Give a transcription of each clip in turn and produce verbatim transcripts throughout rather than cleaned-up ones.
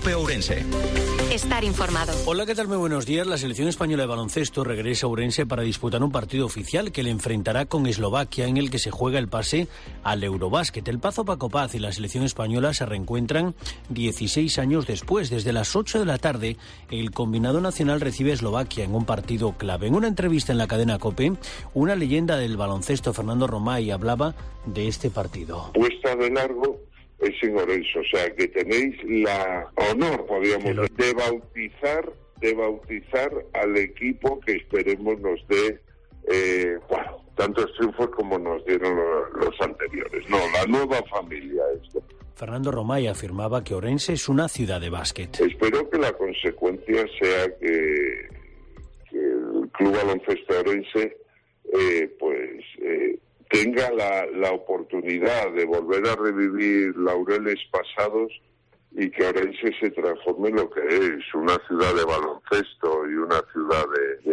COPE Ourense. Estar informado. Hola, ¿qué tal? Muy buenos días. La selección española de baloncesto regresa a Ourense para disputar un partido oficial que le enfrentará con Eslovaquia, en el que se juega el pase al Eurobásquet. El Pazo Paco Paz y la selección española se reencuentran dieciséis años después. Desde las ocho de la tarde, el combinado nacional recibe a Eslovaquia en un partido clave. En una entrevista en la cadena COPE, una leyenda del baloncesto, Fernando Romay, hablaba de este partido. Puesta de largo es en Ourense, o sea que tenéis la honor, podríamos decir, de bautizar, de bautizar al equipo que esperemos nos dé, eh, bueno, tantos triunfos como nos dieron los, los anteriores. No, la nueva familia esto. Fernando Romay afirmaba que Ourense es una ciudad de básquet. Espero que la consecuencia sea que, que el Club Baloncesto Ourense, eh, pues, eh, tenga la, la oportunidad de volver a revivir laureles pasados y que Ourense se transforme en lo que es, una ciudad de baloncesto y una ciudad de,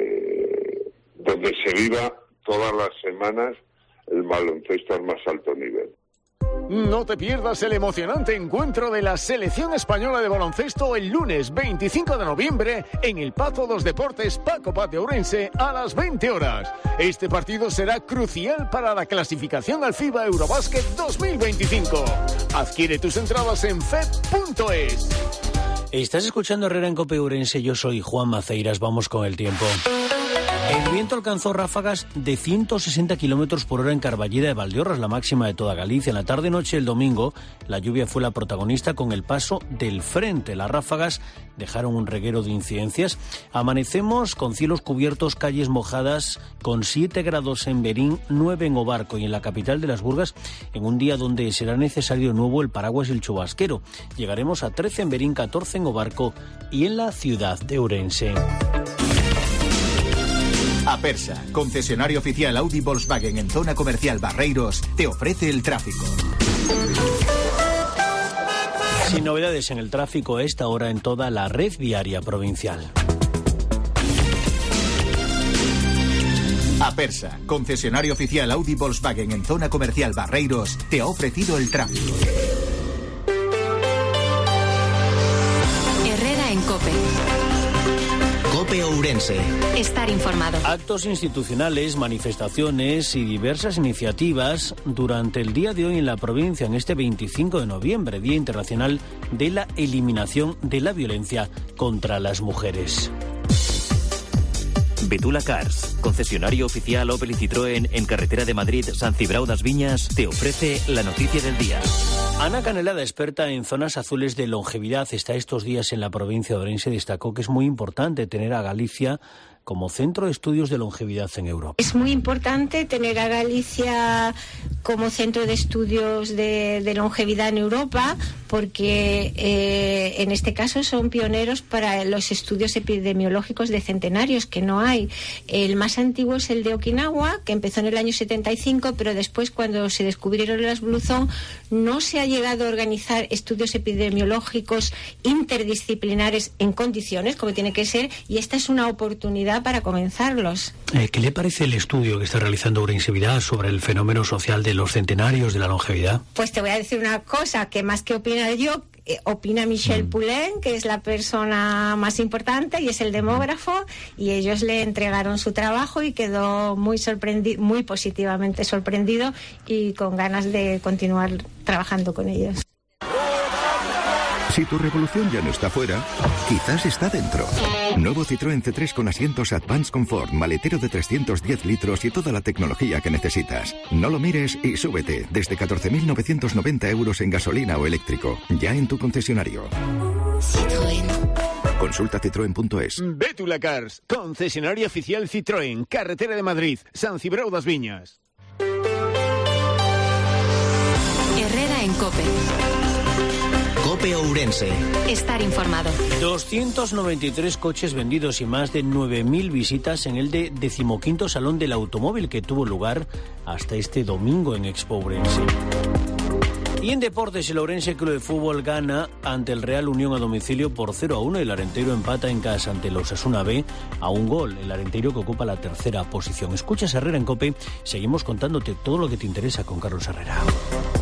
de donde se viva todas las semanas el baloncesto al más alto nivel. No te pierdas el emocionante encuentro de la Selección Española de Baloncesto el lunes veinticinco de noviembre en el Pazo dos Deportes Paco Paz de Ourense a las veinte horas. Este partido será crucial para la clasificación al FIBA Eurobásquet dos mil veinticinco. Adquiere tus entradas en F E D punto es. Estás escuchando Herrera en COPE Ourense, yo soy Juan Maceiras, vamos con el tiempo. El viento alcanzó ráfagas de ciento sesenta kilómetros por hora en Carballeda de Valdeorras, la máxima de toda Galicia. En la tarde-noche del domingo, la lluvia fue la protagonista con el paso del frente. Las ráfagas dejaron un reguero de incidencias. Amanecemos con cielos cubiertos, calles mojadas, con siete grados en Berín, nueve en Obarco y en la capital de las Burgas, en un día donde será necesario de nuevo el paraguas y el chubasquero. Llegaremos a trece en Berín, catorce en Obarco y en la ciudad de Ourense. Apersa, concesionario oficial Audi Volkswagen en zona comercial Barreiros, te ofrece el tráfico. Sin novedades en el tráfico a esta hora en toda la red viaria provincial. Apersa, concesionario oficial Audi Volkswagen en zona comercial Barreiros, te ha ofrecido el tráfico. Herrera en COPE. COPE Ourense. Estar informado. Actos institucionales, manifestaciones y diversas iniciativas durante el día de hoy en la provincia, en este veinticinco de noviembre, Día Internacional de la Eliminación de la Violencia contra las Mujeres. Betula Cars, concesionario oficial Opel y Citroën en carretera de Madrid, San Cibrao das Viñas, te ofrece la noticia del día. Ana Canelada, experta en zonas azules de longevidad, está estos días en la provincia de Ourense, destacó que es muy importante tener a Galicia como centro de estudios de longevidad en Europa. Es muy importante tener a Galicia como centro de estudios de, de longevidad en Europa, porque eh, en este caso son pioneros para los estudios epidemiológicos de centenarios, que no hay. El más antiguo es el de Okinawa, que empezó en el año setenta y cinco, pero después, cuando se descubrieron las Blue Zone, no se ha llegado a organizar estudios epidemiológicos interdisciplinares en condiciones, como tiene que ser, y esta es una oportunidad para comenzarlos. Eh, ¿Qué le parece el estudio que está realizando Ourense Vidal sobre el fenómeno social de los centenarios, de la longevidad? Pues te voy a decir una cosa, que más que opinar yo, eh, opina Michel mm. Poulain, que es la persona más importante y es el demógrafo, y ellos le entregaron su trabajo y quedó muy sorprendido, muy positivamente sorprendido y con ganas de continuar trabajando con ellos. Si tu revolución ya no está fuera, quizás está dentro. Nuevo Citroën C tres con asientos Advance Comfort, maletero de trescientos diez litros y toda la tecnología que necesitas. No lo mires y súbete desde catorce mil novecientos noventa euros en gasolina o eléctrico. Ya en tu concesionario. Citroën. Consulta citroen punto es. Betula Cars, concesionario oficial Citroën, carretera de Madrid, San Cibrao das Viñas. Herrera en COPE. COPE Ourense. Estar informado. doscientos noventa y tres coches vendidos y más de nueve mil visitas en el de decimoquinto Salón del Automóvil que tuvo lugar hasta este domingo en Expo Ourense. Y en deportes, el Ourense Club de Fútbol gana ante el Real Unión a domicilio por cero a uno. El Arenteiro empata en casa ante el Osasuna B a un gol. El Arenteiro que ocupa la tercera posición. Escuchas Herrera en COPE. Seguimos contándote todo lo que te interesa con Carlos Herrera.